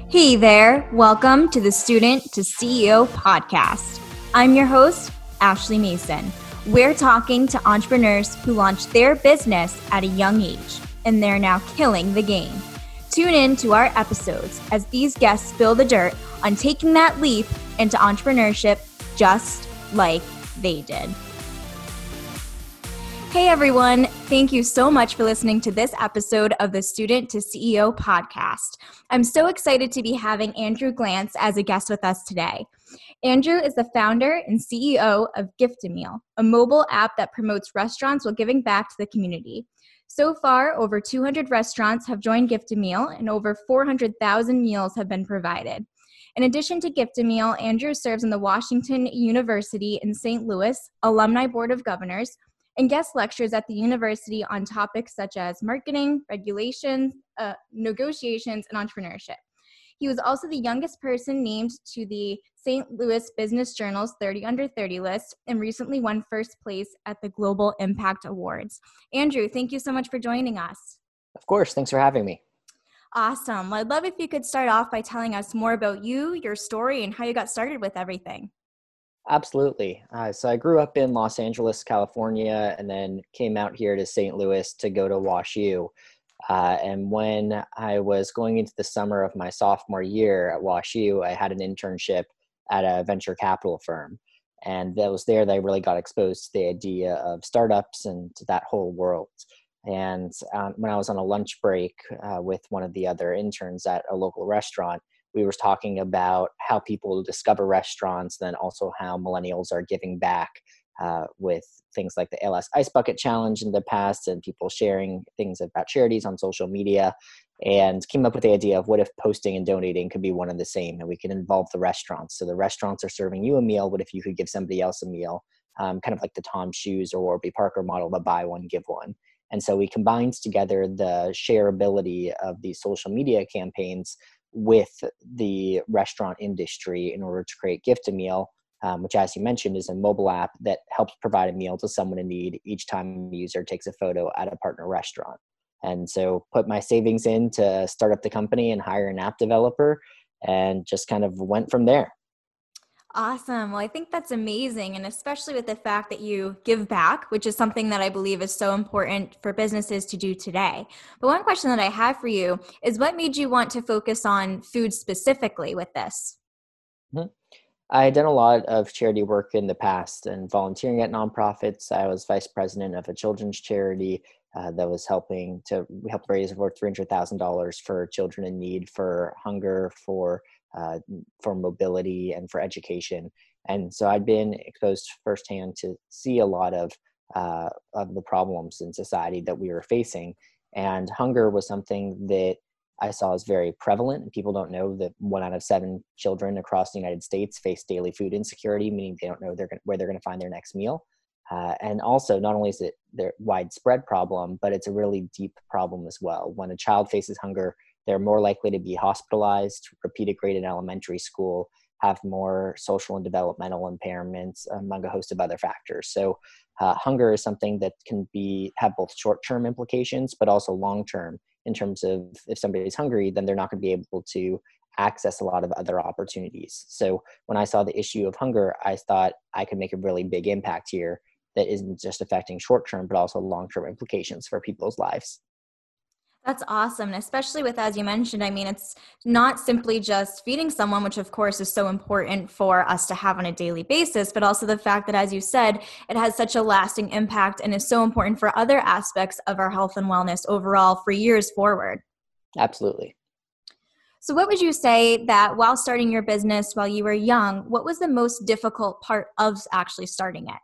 Hey there, welcome to the Student to CEO podcast. I'm your host, Ashley Mason. We're talking to entrepreneurs who launched their business at a young age, and they're now killing the game. Tune in to our episodes as these guests spill the dirt on taking that leap into entrepreneurship just like they did. Hey everyone, thank you so much for listening to this episode of the Student to CEO podcast. I'm so excited to be having Andrew Glantz as a guest with us today. Andrew is the founder and CEO of Gift-A-Meal, a mobile app that promotes restaurants while giving back to the community. So far, over 200 restaurants have joined Gift-A-Meal and over 400,000 meals have been provided. In addition to Gift-A-Meal, Andrew serves on the Washington University in St. Louis Alumni Board of Governors and guest lectures at the university on topics such as marketing, regulations, negotiations, and entrepreneurship. He was also the youngest person named to the St. Louis Business Journal's 30 Under 30 list and recently won first place at the Global Impact Awards. Andrew, thank you so much for joining us. Of course. Thanks for having me. Awesome. Well, I'd love if you could start off by telling us more about you, your story, and how you got started with everything. Absolutely. So I grew up in Los Angeles, California, and then came out here to St. Louis to go to WashU. And when I was going into the summer of my sophomore year at WashU, I had an internship at a venture capital firm. And that was there that I really got exposed to the idea of startups and to that whole world. And when I was on a lunch break with one of the other interns at a local restaurant, we were talking about how people discover restaurants, then also how millennials are giving back with things like the ALS Ice Bucket Challenge in the past and people sharing things about charities on social media, and came up with the idea of what if posting and donating could be one and the same and we can involve the restaurants. So the restaurants are serving you a meal. What if you could give somebody else a meal? Kind of like the Tom Shoes or Warby Parker model, the buy one, give one. And so we combined together the shareability of these social media campaigns with the restaurant industry in order to create Gift-A-Meal, which, as you mentioned, is a mobile app that helps provide a meal to someone in need each time a user takes a photo at a partner restaurant. And so put my savings in to start up the company and hire an app developer and just kind of went from there. Awesome. Well, I think that's amazing. And especially with the fact that you give back, which is something that I believe is so important for businesses to do today. But one question that I have for you is what made you want to focus on food specifically with this? Mm-hmm. I had done a lot of charity work in the past and volunteering at nonprofits. I was vice president of a children's charity that was we helped raise over $300,000 for children in need, for hunger, for mobility, and for education. And so I'd been exposed firsthand to see a lot of the problems in society that we were facing. And hunger was something that I saw as very prevalent. And people don't know that 1 out of 7 children across the United States face daily food insecurity, meaning they don't know where they're going to find their next meal. And also, not only is it their widespread problem, but it's a really deep problem as well. When a child faces hunger, they're more likely to be hospitalized, repeat a grade in elementary school, have more social and developmental impairments, among a host of other factors. So hunger is something that can have both short-term implications, but also long-term in terms of if somebody's hungry, then they're not going to be able to access a lot of other opportunities. So when I saw the issue of hunger, I thought I could make a really big impact here that isn't just affecting short-term, but also long-term implications for people's lives. That's awesome. And especially with, as you mentioned, I mean, it's not simply just feeding someone, which of course is so important for us to have on a daily basis, but also the fact that, as you said, it has such a lasting impact and is so important for other aspects of our health and wellness overall for years forward. Absolutely. So what would you say that while starting your business while you were young, what was the most difficult part of actually starting it?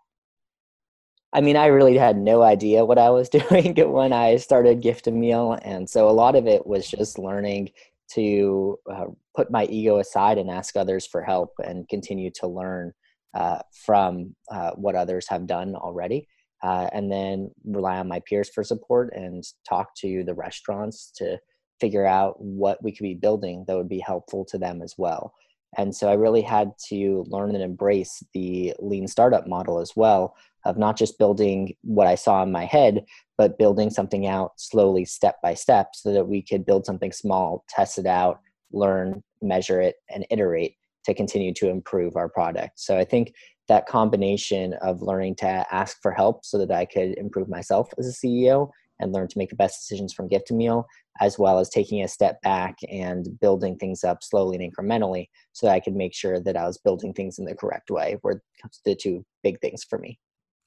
I mean, I really had no idea what I was doing when I started Gift-A-Meal. And so a lot of it was just learning to put my ego aside and ask others for help and continue to learn from what others have done already. And then rely on my peers for support and talk to the restaurants to figure out what we could be building that would be helpful to them as well. And so I really had to learn and embrace the lean startup model as well, of not just building what I saw in my head, but building something out slowly, step by step, so that we could build something small, test it out, learn, measure it, and iterate to continue to improve our product. So I think that combination of learning to ask for help so that I could improve myself as a CEO and learn to make the best decisions from Gift a Meal, as well as taking a step back and building things up slowly and incrementally so that I could make sure that I was building things in the correct way were the two big things for me.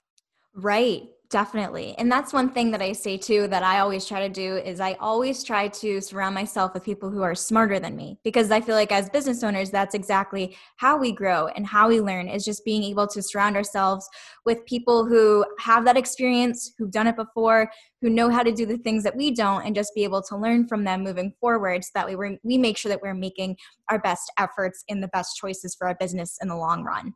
Right, definitely. And that's one thing that I say too that I always try to do is I always try to surround myself with people who are smarter than me, because I feel like as business owners, that's exactly how we grow and how we learn, is just being able to surround ourselves with people who have that experience, who've done it before, who know how to do the things that we don't, and just be able to learn from them moving forward so that we make sure that we're making our best efforts and the best choices for our business in the long run.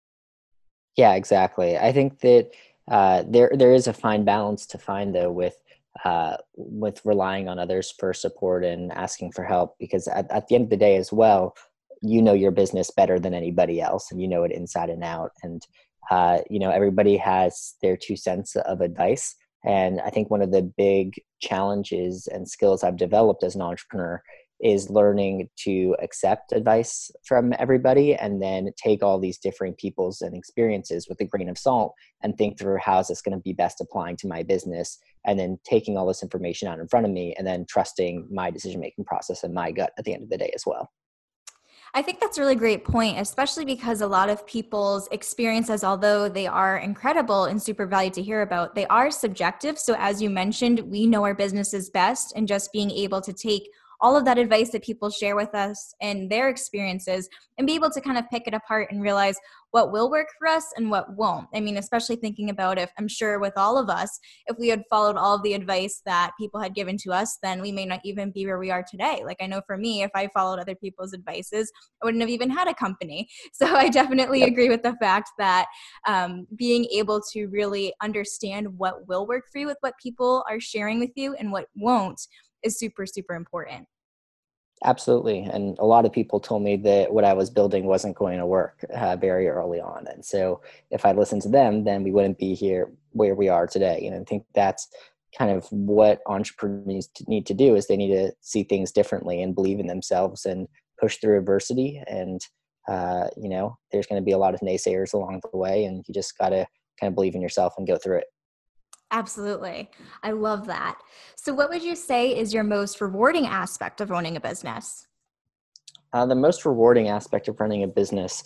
Yeah, exactly. I think that there is a fine balance to find though with relying on others for support and asking for help, because at the end of the day as well, you know your business better than anybody else, and you know it inside and out. And everybody has their 2 cents of advice. And I think one of the big challenges and skills I've developed as an entrepreneur is learning to accept advice from everybody and then take all these different people's and experiences with a grain of salt and think through how is this going to be best applying to my business, and then taking all this information out in front of me and then trusting my decision-making process and my gut at the end of the day as well. I think that's a really great point, especially because a lot of people's experiences, although they are incredible and super valued to hear about, they are subjective. So as you mentioned, we know our businesses best, and just being able to take all of that advice that people share with us and their experiences and be able to kind of pick it apart and realize what will work for us and what won't. I mean, especially thinking about, if I'm sure with all of us, if we had followed all of the advice that people had given to us, then we may not even be where we are today. Like, I know for me, if I followed other people's advices, I wouldn't have even had a company. So I definitely Yep. agree with the fact that being able to really understand what will work for you with what people are sharing with you and what won't is super, super important. Absolutely. And a lot of people told me that what I was building wasn't going to work very early on. And so if I listened to them, then we wouldn't be here where we are today. And I think that's kind of what entrepreneurs need to do, is they need to see things differently and believe in themselves and push through adversity. And, there's going to be a lot of naysayers along the way, and you just got to kind of believe in yourself and go through it. Absolutely. I love that. So, what would you say is your most rewarding aspect of owning a business? The most rewarding aspect of running a business,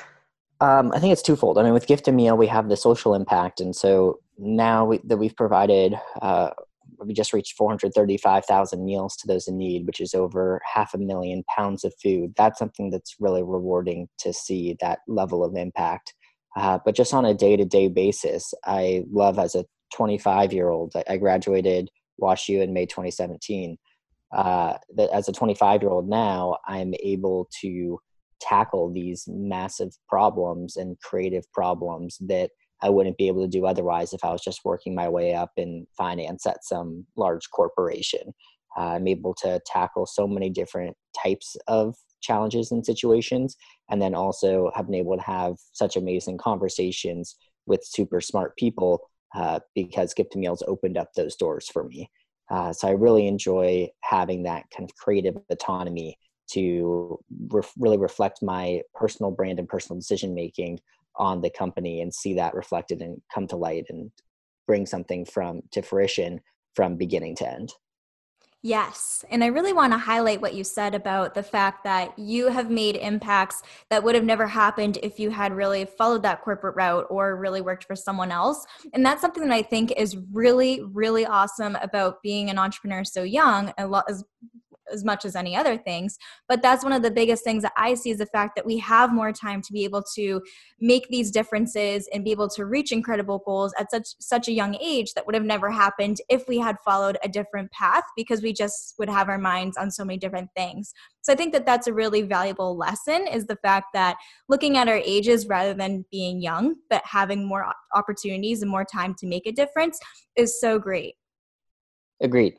I think it's twofold. I mean, with Gift a Meal, we have the social impact. And so now that we've provided, we just reached 435,000 meals to those in need, which is over 500,000 pounds of food. That's something that's really rewarding to see, that level of impact. But just on a day-to-day basis, I love, as a 25-year-old, I graduated WashU in May 2017. That as a 25-year-old now, I'm able to tackle these massive problems and creative problems that I wouldn't be able to do otherwise if I was just working my way up in finance at some large corporation. I'm able to tackle so many different types of challenges and situations, and then also have been able to have such amazing conversations with super smart people because Gift a Meal's opened up those doors for me. So I really enjoy having that kind of creative autonomy to really reflect my personal brand and personal decision making on the company, and see that reflected and come to light and bring something to fruition from beginning to end. Yes. And I really want to highlight what you said about the fact that you have made impacts that would have never happened if you had really followed that corporate route or really worked for someone else. And that's something that I think is really, really awesome about being an entrepreneur so young, as much as any other things. But that's one of the biggest things that I see, is the fact that we have more time to be able to make these differences and be able to reach incredible goals at such a young age that would have never happened if we had followed a different path, because we just would have our minds on so many different things. So I think that that's a really valuable lesson, is the fact that looking at our ages rather than being young, but having more opportunities and more time to make a difference is so great. Agreed.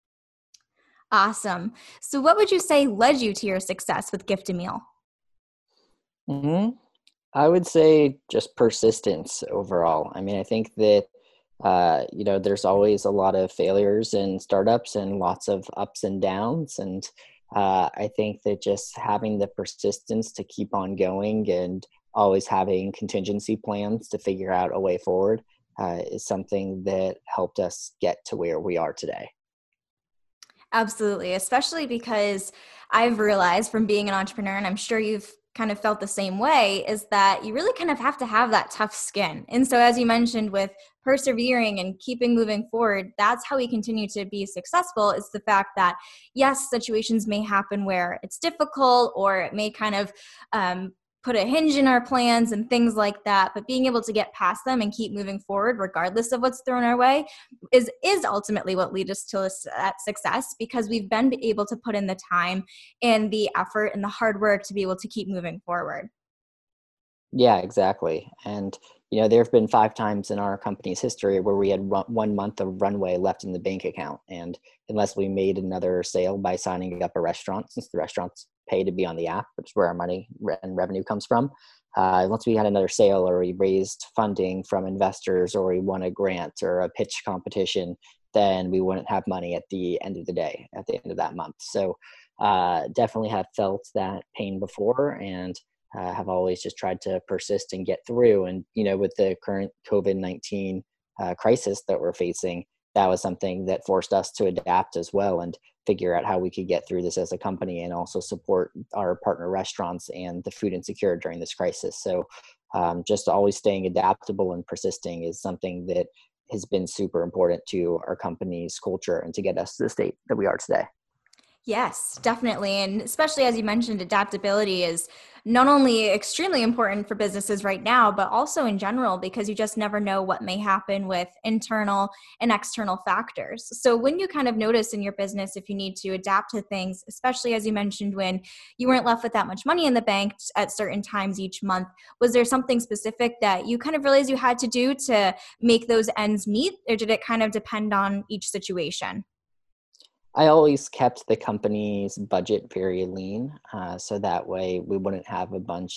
Awesome. So what would you say led you to your success with Gift a Meal? hmm I would say just persistence overall. I mean, I think that, there's always a lot of failures in startups and lots of ups and downs. And I think that just having the persistence to keep on going and always having contingency plans to figure out a way forward is something that helped us get to where we are today. Absolutely, especially because I've realized from being an entrepreneur, and I'm sure you've kind of felt the same way, is that you really kind of have to have that tough skin. And so, as you mentioned, with persevering and keeping moving forward, that's how we continue to be successful. Is the fact that, yes, situations may happen where it's difficult or it may kind of put a hinge in our plans and things like that, but being able to get past them and keep moving forward regardless of what's thrown our way is ultimately what leads us to success, because we've been able to put in the time and the effort and the hard work to be able to keep moving forward. Yeah, exactly. And, there have been 5 times in our company's history where we had 1 month of runway left in the bank account. And unless we made another sale by signing up a restaurant, since the restaurants pay to be on the app, which is where our money and revenue comes from, once we had another sale or we raised funding from investors or we won a grant or a pitch competition, then we wouldn't have money at the end of the day, at the end of that month. So definitely have felt that pain before, and have always just tried to persist and get through. And, with the current COVID-19 crisis that we're facing, that was something that forced us to adapt as well and figure out how we could get through this as a company and also support our partner restaurants and the food insecure during this crisis. So just always staying adaptable and persisting is something that has been super important to our company's culture and to get us to the state that we are today. Yes, definitely. And especially as you mentioned, adaptability is not only extremely important for businesses right now, but also in general, because you just never know what may happen with internal and external factors. So when you kind of notice in your business, if you need to adapt to things, especially as you mentioned, when you weren't left with that much money in the bank at certain times each month, was there something specific that you kind of realized you had to do to make those ends meet? Or did it kind of depend on each situation? I always kept the company's budget very lean, so that way we wouldn't have a bunch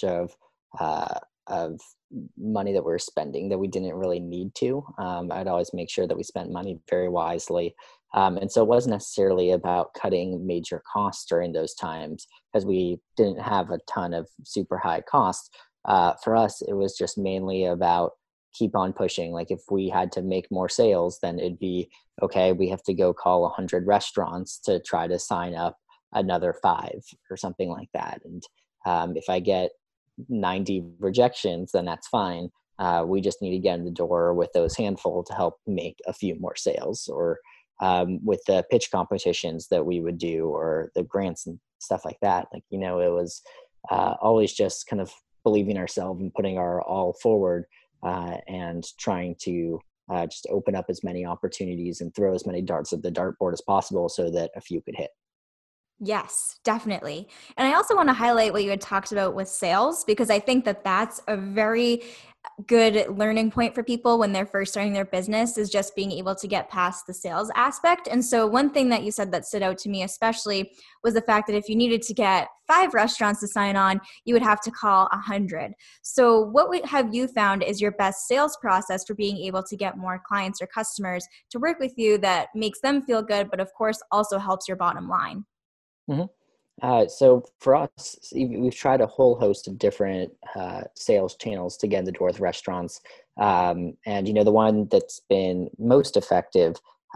of money that we're spending that we didn't really need to. I'd always make sure that we spent money very wisely, and so it wasn't necessarily about cutting major costs during those times because we didn't have a ton of super high costs. For us, it was just mainly about keep on pushing. Like if we had to make more sales, then it'd be okay, we have to go call 100 restaurants to try to sign up another 5 or something like that. And if I get 90 rejections, then that's fine. We just need to get in the door with those handful to help make a few more sales. Or with the pitch competitions that we would do or the grants and stuff like that. Like, it was always just kind of believing ourselves and putting our all forward and trying to just open up as many opportunities and throw as many darts at the dartboard as possible so that a few could hit. Yes, definitely. And I also want to highlight what you had talked about with sales, because I think that that's a very good learning point for people when they're first starting their business, is just being able to get past the sales aspect. And so one thing that you said that stood out to me especially was the fact that if you needed to get 5 restaurants to sign on, you would have to call 100. So what have you found is your best sales process for being able to get more clients or customers to work with you that makes them feel good, but of course also helps your bottom line? Mm-hmm. So for us, we've tried a whole host of different sales channels to get in the door with restaurants. And, the one that's been most effective,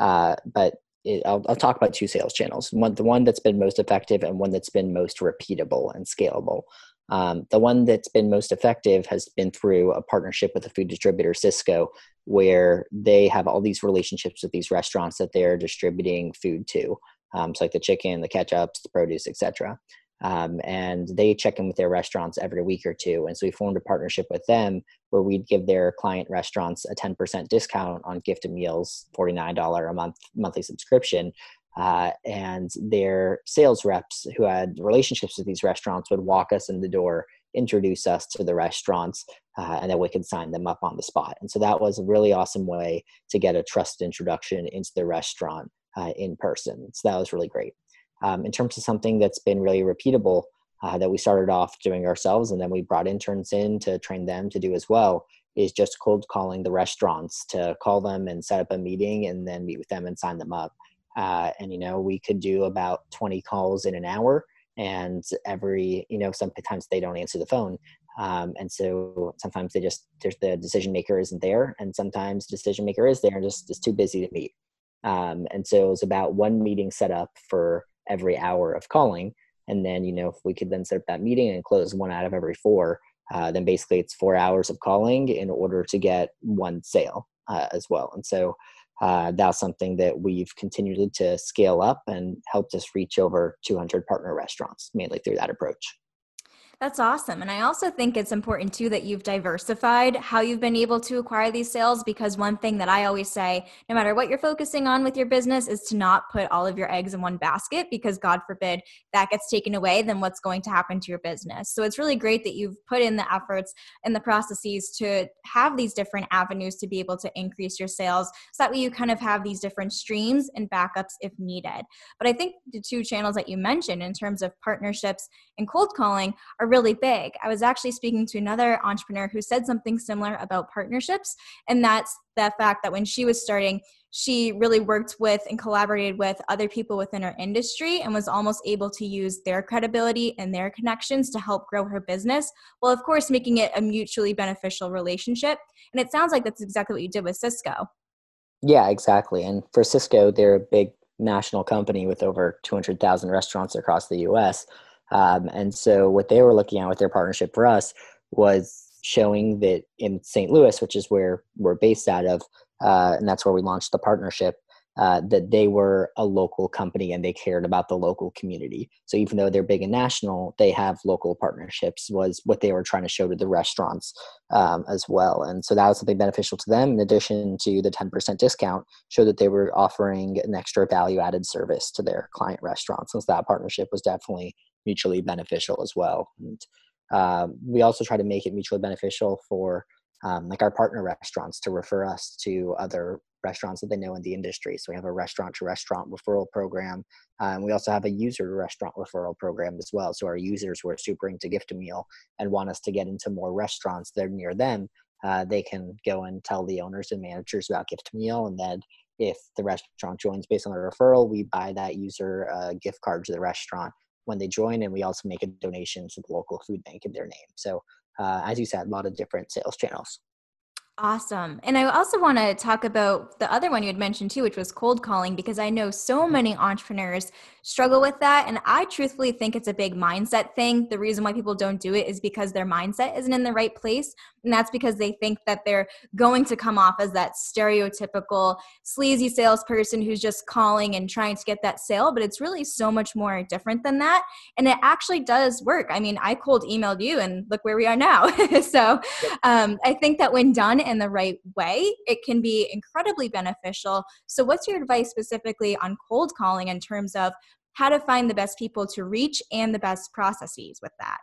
I'll talk about 2 sales channels. The one that's been most effective and one that's been most repeatable and scalable. The one that's been most effective has been through a partnership with a food distributor, Sysco, where they have all these relationships with these restaurants that they're distributing food to. So like the chicken, the ketchups, the produce, etc. And they check in with their restaurants every week or two. And so we formed a partnership with them where we'd give their client restaurants a 10% discount on gifted meals, $49 a month monthly subscription. And their sales reps who had relationships with these restaurants would walk us in the door, introduce us to the restaurants, and then we could sign them up on the spot. And so that was a really awesome way to get a trusted introduction into the restaurant in person. So that was really great. In terms of something that's been really repeatable that we started off doing ourselves and then we brought interns in to train them to do as well, is just cold calling the restaurants to call them and set up a meeting and then meet with them and sign them up. And, we could do about 20 calls in an hour, and sometimes they don't answer the phone. And so sometimes there's the decision maker isn't there, and sometimes the decision maker is there and just is too busy to meet. And so it was about one meeting set up for every hour of calling. And then, if we could then set up that meeting and close one out of every four, then basically it's 4 hours of calling in order to get one sale as well. And so that's something that we've continued to scale up and helped us reach over 200 partner restaurants, mainly through that approach. That's awesome. And I also think it's important too that you've diversified how you've been able to acquire these sales, because one thing that I always say, no matter what you're focusing on with your business, is to not put all of your eggs in one basket, because God forbid that gets taken away, then what's going to happen to your business? So it's really great that you've put in the efforts and the processes to have these different avenues to be able to increase your sales. So that way you kind of have these different streams and backups if needed. But I think the two channels that you mentioned in terms of partnerships and cold calling are really big. I was actually speaking to another entrepreneur who said something similar about partnerships, and that's the fact that when she was starting, she really worked with and collaborated with other people within her industry and was almost able to use their credibility and their connections to help grow her business, while of course making it a mutually beneficial relationship. And it sounds like that's exactly what you did with Sysco. Yeah, exactly. And for Cisco, they're a big national company with over 200,000 restaurants across the US. And so what they were looking at with their partnership for us was showing that in St. Louis, which is where we're based out of, and that's where we launched the partnership, that they were a local company and they cared about the local community. So even though they're big and national, they have local partnerships, was what they were trying to show to the restaurants as well. And so that was something beneficial to them, in addition to the 10% discount, showed that they were offering an extra value added service to their client restaurants. And so that partnership was definitely mutually beneficial as well. And we also try to make it mutually beneficial for like our partner restaurants to refer us to other restaurants that they know in the industry. So we have a restaurant to restaurant referral program. We also have a user to restaurant referral program as well. So our users who are super into Gift-A-Meal and want us to get into more restaurants that are near them, they can go and tell the owners and managers about Gift-A-Meal. And then if the restaurant joins based on the referral, we buy that user a gift card to the restaurant when they join. And we also make a donation to the local food bank in their name. So as you said, a lot of different sales channels. Awesome. And I also want to talk about the other one you had mentioned too, which was cold calling, because I know so many entrepreneurs struggle with that. And I truthfully think it's a big mindset thing. The reason why people don't do it is because their mindset isn't in the right place. And that's because they think that they're going to come off as that stereotypical sleazy salesperson who's just calling and trying to get that sale. But it's really so much more different than that. And it actually does work. I mean, I cold emailed you and look where we are now. So I think that when done in the right way, it can be incredibly beneficial. So what's your advice specifically on cold calling in terms of how to find the best people to reach and the best processes with that?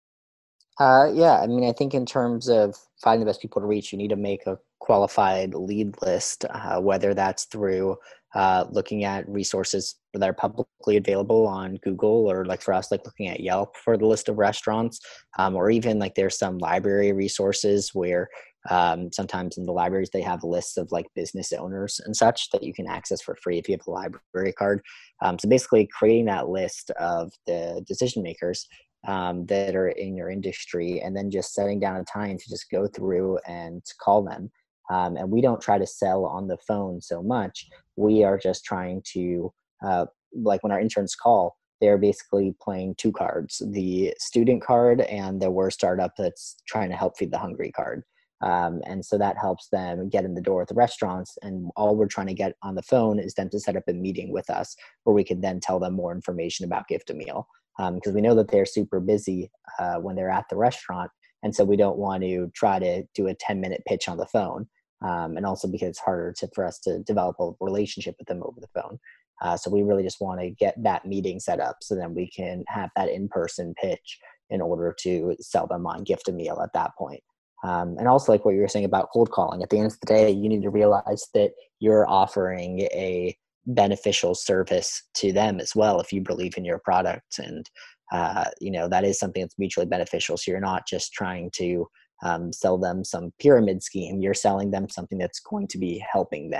Yeah, I mean, I think in terms of finding the best people to reach, you need to make a qualified lead list, whether that's through looking at resources that are publicly available on Google, or like for us, like looking at Yelp for the list of restaurants, or even like there's some library resources where sometimes in the libraries they have lists of like business owners and such that you can access for free if you have a library card. So basically creating that list of the decision makers that are in your industry, and then just setting down a time to just go through and call them. And we don't try to sell on the phone so much. We are just trying to, like when our interns call, they're basically playing two cards, the student card and the we're startup that's trying to help feed the hungry card. And so that helps them get in the door at the restaurants. And all we're trying to get on the phone is them to set up a meeting with us where we can then tell them more information about Gift-A-Meal. Because we know that they're super busy when they're at the restaurant. And so we don't want to try to do a 10-minute pitch on the phone. And also because it's harder for us to develop a relationship with them over the phone. So we really just want to get that meeting set up so then we can have that in-person pitch in order to sell them on Gift-A-Meal at that point. And also like what you were saying about cold calling, at the end of the day, you need to realize that you're offering a beneficial service to them as well if you believe in your product. And that is something that's mutually beneficial. So you're not just trying to sell them some pyramid scheme. You're selling them something that's going to be helping them.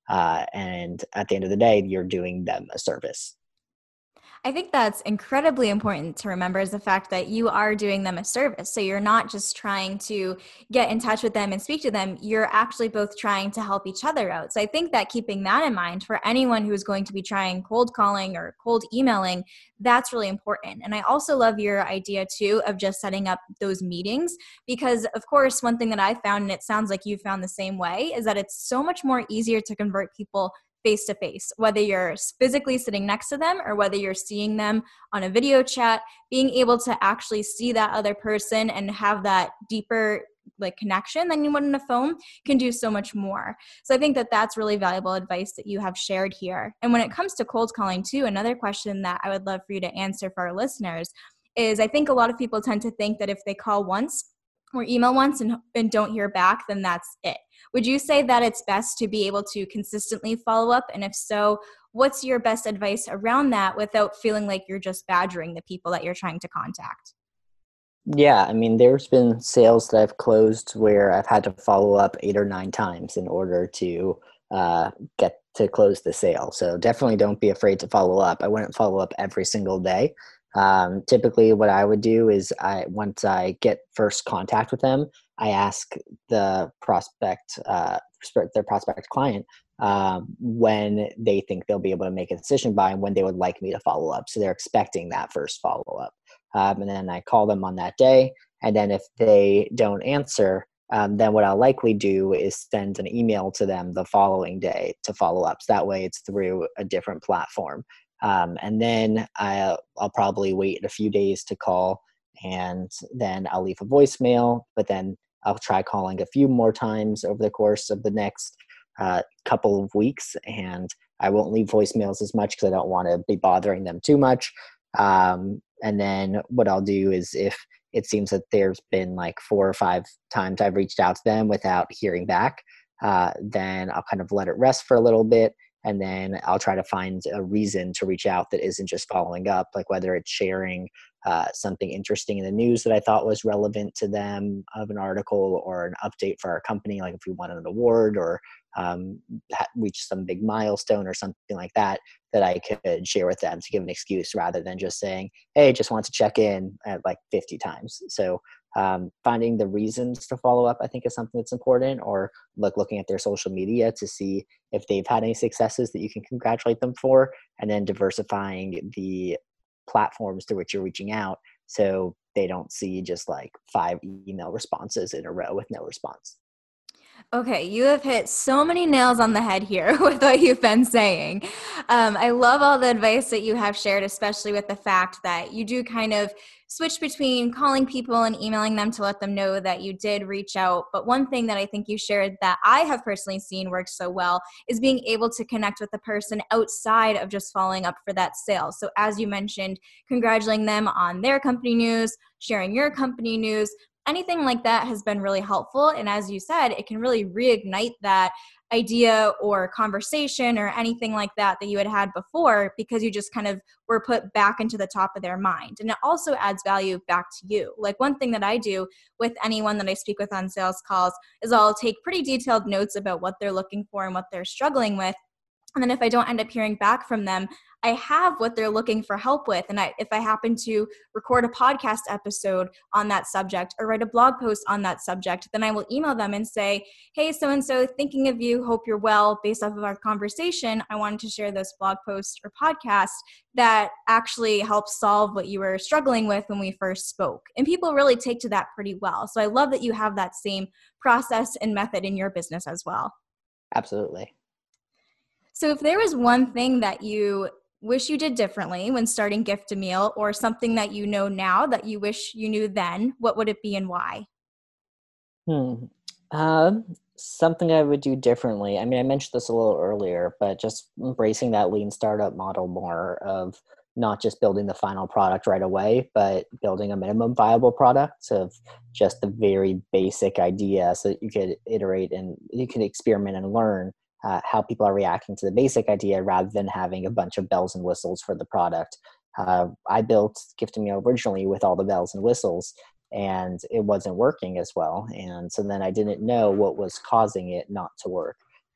And at the end of the day, you're doing them a service. I think that's incredibly important to remember is the fact that you are doing them a service. So you're not just trying to get in touch with them and speak to them. You're actually both trying to help each other out. So I think that keeping that in mind for anyone who is going to be trying cold calling or cold emailing, that's really important. And I also love your idea too of just setting up those meetings because of course, one thing that I found, and it sounds like you found the same way, is that it's so much more easier to convert people face to face, whether you're physically sitting next to them or whether you're seeing them on a video chat, being able to actually see that other person and have that deeper like connection than you would in a phone can do so much more. So I think that that's really valuable advice that you have shared here. And when it comes to cold calling too, another question that I would love for you to answer for our listeners is I think a lot of people tend to think that if they call once or email once and don't hear back, then that's it. Would you say that it's best to be able to consistently follow up? And if so, what's your best advice around that without feeling like you're just badgering the people that you're trying to contact? Yeah, I mean, there's been sales that I've closed where I've had to follow up 8 or 9 times in order to get to close the sale. So definitely don't be afraid to follow up. I wouldn't follow up every single day. Typically, what I would do is once I get first contact with them, I ask the their prospect client, when they think they'll be able to make a decision by and when they would like me to follow up. So they're expecting that first follow up. And then I call them on that day. And then if they don't answer, then what I'll likely do is send an email to them the following day to follow up. So that way it's through a different platform. And then I'll probably wait a few days to call, and then I'll leave a voicemail, but then I'll try calling a few more times over the course of the next couple of weeks. And I won't leave voicemails as much because I don't want to be bothering them too much. And then what I'll do is if it seems that there's been like 4 or 5 times I've reached out to them without hearing back, then I'll kind of let it rest for a little bit. And then I'll try to find a reason to reach out that isn't just following up, like whether it's sharing something interesting in the news that I thought was relevant to them of an article, or an update for our company, like if we won an award or reach some big milestone or something like that, that I could share with them to give an excuse rather than just saying, hey, just want to check in at like 50 times. So finding the reasons to follow up, I think, is something that's important, or looking at their social media to see if they've had any successes that you can congratulate them for, and then diversifying the platforms through which you're reaching out so they don't see just like 5 email responses in a row with no response. Okay, you have hit so many nails on the head here with what you've been saying. I love all the advice that you have shared, especially with the fact that you do kind of switch between calling people and emailing them to let them know that you did reach out. But one thing that I think you shared that I have personally seen works so well is being able to connect with the person outside of just following up for that sale. So as you mentioned, congratulating them on their company news, sharing your company news, anything like that has been really helpful. And as you said, it can really reignite that idea or conversation or anything like that that you had before, because you just kind of were put back into the top of their mind. And it also adds value back to you. Like one thing that I do with anyone that I speak with on sales calls is I'll take pretty detailed notes about what they're looking for and what they're struggling with. And then if I don't end up hearing back from them, I have what they're looking for help with. And if I happen to record a podcast episode on that subject or write a blog post on that subject, then I will email them and say, hey, so-and-so, thinking of you, hope you're well. Based off of our conversation, I wanted to share this blog post or podcast that actually helps solve what you were struggling with when we first spoke. And people really take to that pretty well. So I love that you have that same process and method in your business as well. Absolutely. So if there was one thing that you wish you did differently when starting Gift-A-Meal, or something that you know now that you wish you knew then, what would it be and why? Something I would do differently. I mean, I mentioned this a little earlier, but just embracing that lean startup model more of not just building the final product right away, but building a minimum viable product of just the very basic idea so that you could iterate and you can experiment and learn how people are reacting to the basic idea rather than having a bunch of bells and whistles for the product. I built Gift-A-Meal originally with all the bells and whistles, and it wasn't working as well. And so then I didn't know what was causing it not to work.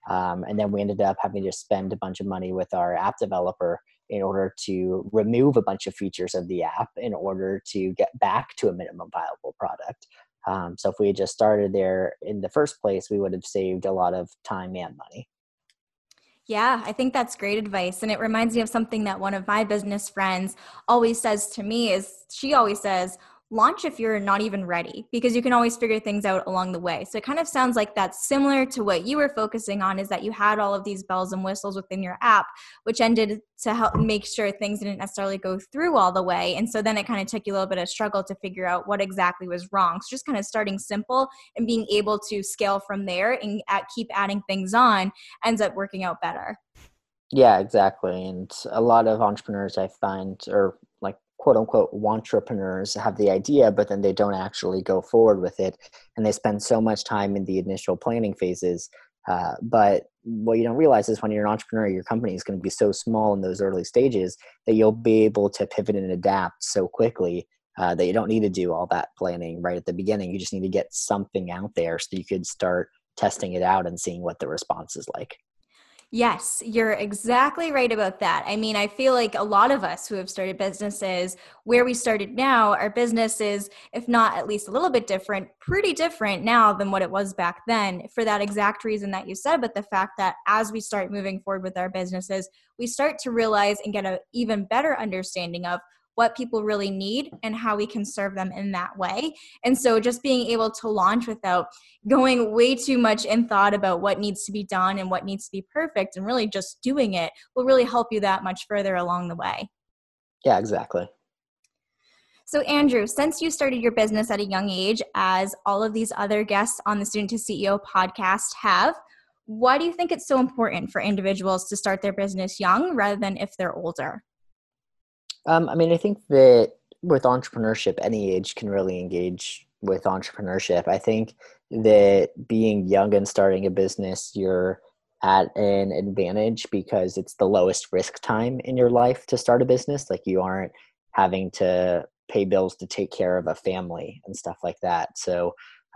And then we ended up having to spend a bunch of money with our app developer in order to remove a bunch of features of the app in order to get back to a minimum viable product. So if we had just started there in the first place, we would have saved a lot of time and money. Yeah, I think that's great advice. And it reminds me of something that one of my business friends always says to me is she always says, launch if you're not even ready, because you can always figure things out along the way. So it kind of sounds like that's similar to what you were focusing on, is that you had all of these bells and whistles within your app, which ended to help make sure things didn't necessarily go through all the way. And so then it kind of took you a little bit of struggle to figure out what exactly was wrong. So just kind of starting simple and being able to scale from there and keep adding things on ends up working out better. Yeah, exactly. And a lot of entrepreneurs I find, or like quote unquote entrepreneurs, have the idea, but then they don't actually go forward with it. And they spend so much time in the initial planning phases. But what you don't realize is when you're an entrepreneur, your company is going to be so small in those early stages that you'll be able to pivot and adapt so quickly that you don't need to do all that planning right at the beginning. You just need to get something out there so you could start testing it out and seeing what the response is like. Yes, you're exactly right about that. I mean, I feel like a lot of us who have started businesses where we started now, our business is, if not at least a little bit different, pretty different now than what it was back then, for that exact reason that you said. But the fact that as we start moving forward with our businesses, we start to realize and get an even better understanding of what people really need and how we can serve them in that way. And so just being able to launch without going way too much in thought about what needs to be done and what needs to be perfect, and really just doing it will really help you that much further along the way. Yeah, exactly. So Andrew, since you started your business at a young age, as all of these other guests on the Student to CEO podcast have, why do you think it's so important for individuals to start their business young rather than if they're older? I mean, I think that with entrepreneurship, any age can really engage with entrepreneurship. I think that being young and starting a business, you're at an advantage because it's the lowest risk time in your life to start a business. Like you aren't having to pay bills to take care of a family and stuff like that. So,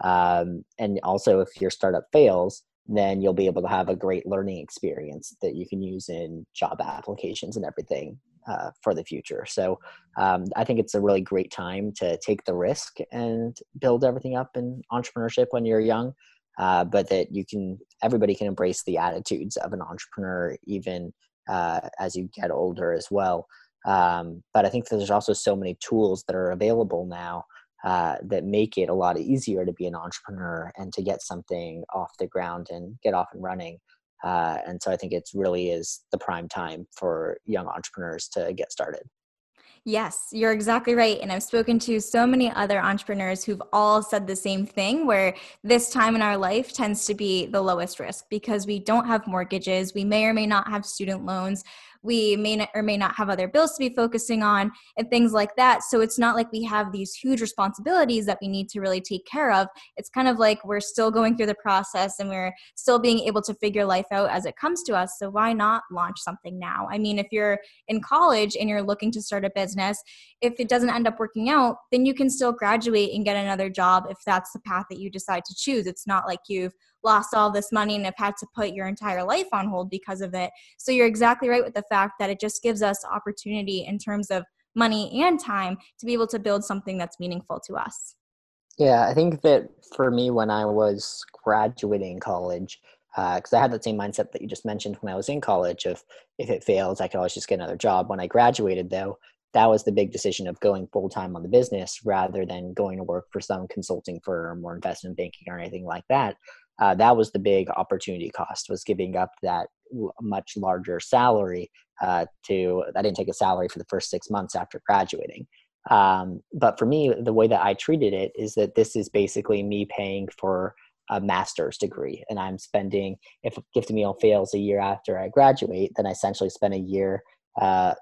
and also if your startup fails, then you'll be able to have a great learning experience that you can use in job applications and everything for the future. So I think it's a really great time to take the risk and build everything up in entrepreneurship when you're young. But that everybody can embrace the attitudes of an entrepreneur even as you get older as well. But I think that there's also so many tools that are available now that make it a lot easier to be an entrepreneur and to get something off the ground and get off and running. And so I think it's really is the prime time for young entrepreneurs to get started. Yes, you're exactly right. And I've spoken to so many other entrepreneurs who've all said the same thing, where this time in our life tends to be the lowest risk because we don't have mortgages. We may or may not have student loans. We may not, or may not have other bills to be focusing on and things like that. So it's not like we have these huge responsibilities that we need to really take care of. It's kind of like we're still going through the process and we're still being able to figure life out as it comes to us. So why not launch something now? I mean, if you're in college and you're looking to start a business, if it doesn't end up working out, then you can still graduate and get another job if that's the path that you decide to choose. It's not like you've lost all this money and have had to put your entire life on hold because of it. So you're exactly right with the fact that it just gives us opportunity in terms of money and time to be able to build something that's meaningful to us. Yeah, I think that for me, when I was graduating college, because I had that same mindset that you just mentioned when I was in college of if it fails, I could always just get another job. When I graduated, though, that was the big decision of going full time on the business rather than going to work for some consulting firm or investment banking or anything like that. That was the big opportunity cost, was giving up that much larger salary I didn't take a salary for the first 6 months after graduating. But for me, the way that I treated it is that this is basically me paying for a master's degree. And I'm spending, if Gift Meal fails a year after I graduate, then I essentially spend a year uh,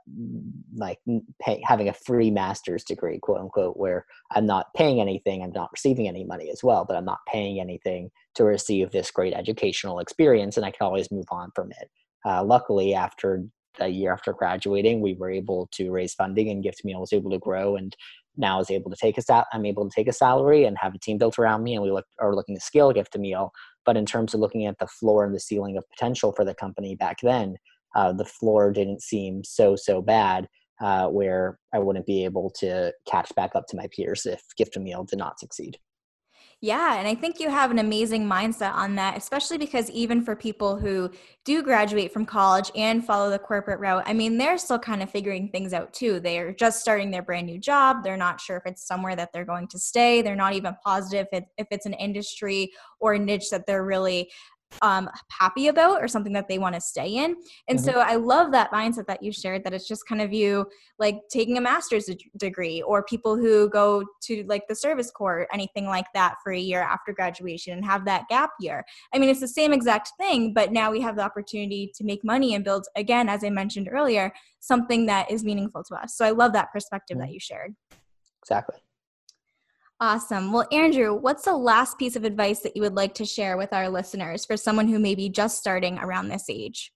having a free master's degree, quote unquote, where I'm not paying anything, I'm not receiving any money as well, but I'm not paying anything to receive this great educational experience, and I can always move on from it. Luckily, after a year after graduating, we were able to raise funding, and Gift Meal was able to grow and now is able to take I'm able to take a salary and have a team built around me, and we are looking to scale Gift-A-Meal. But in terms of looking at the floor and the ceiling of potential for the company back then, the floor didn't seem so bad, where I wouldn't be able to catch back up to my peers if Gift-A-Meal did not succeed. Yeah, and I think you have an amazing mindset on that, especially because even for people who do graduate from college and follow the corporate route, I mean, they're still kind of figuring things out too. They're just starting their brand new job. They're not sure if it's somewhere that they're going to stay. They're not even positive if it's an industry or a niche that they're really happy about or something that they want to stay in. And so I love that mindset that you shared, that it's just kind of you like taking a master's degree, or people who go to like the service corps, anything like that for a year after graduation and have that gap year. I mean, it's the same exact thing, but now we have the opportunity to make money and build, again, as I mentioned earlier, something that is meaningful to us. So I love that perspective that you shared. Exactly. Awesome. Well, Andrew, what's the last piece of advice that you would like to share with our listeners for someone who may be just starting around this age?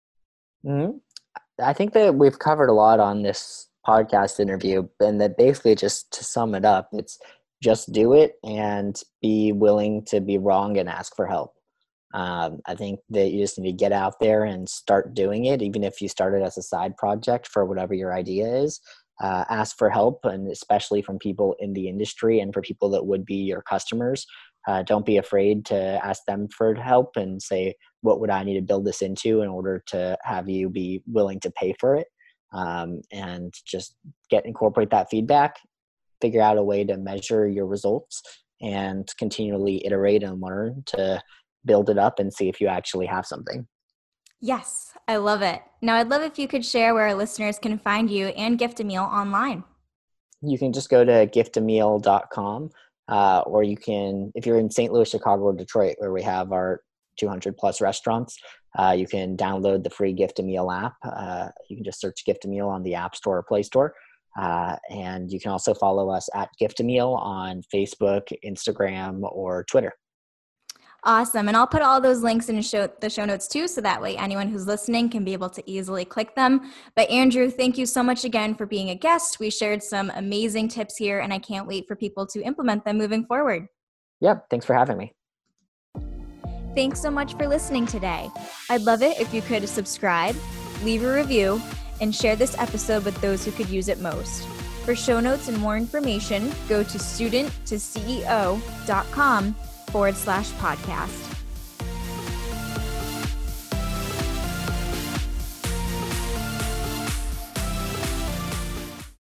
I think that we've covered a lot on this podcast interview, and that basically, just to sum it up, it's just do it and be willing to be wrong and ask for help. I think that you just need to get out there and start doing it, even if you started as a side project for whatever your idea is. Ask for help, and especially from people in the industry and for people that would be your customers. Don't be afraid to ask them for help and say, what would I need to build this into in order to have you be willing to pay for it? And just incorporate that feedback, figure out a way to measure your results, and continually iterate and learn to build it up and see if you actually have something. Yes, I love it. Now, I'd love if you could share where our listeners can find you and Gift-A-Meal online. You can just go to giftameal.com, or you can, if you're in St. Louis, Chicago, or Detroit, where we have our 200 plus restaurants, you can download the free Gift-A-Meal app. You can just search Gift-A-Meal on the App Store or Play Store. And you can also follow us at Gift-A-Meal on Facebook, Instagram, or Twitter. Awesome. And I'll put all those links in the show notes too, so that way anyone who's listening can be able to easily click them. But Andrew, thank you so much again for being a guest. We shared some amazing tips here, and I can't wait for people to implement them moving forward. Yep. Thanks for having me. Thanks so much for listening today. I'd love it if you could subscribe, leave a review, and share this episode with those who could use it most. For show notes and more information, go to studenttoceo.com/podcast.